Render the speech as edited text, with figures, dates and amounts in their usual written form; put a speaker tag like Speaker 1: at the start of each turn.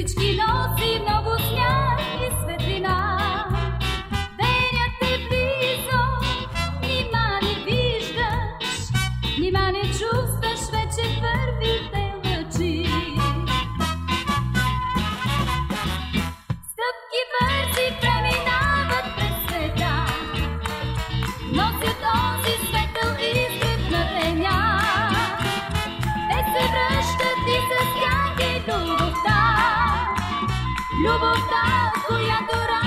Speaker 1: всички носи много сняг и светлина. Денят е близо, нима не виждаш, нима не чувстваш вече първите лъчи. Стъпки бързи преминават през света, носят този светъл изглед на деня. Те се връщат и с тях е любовта, любовта, която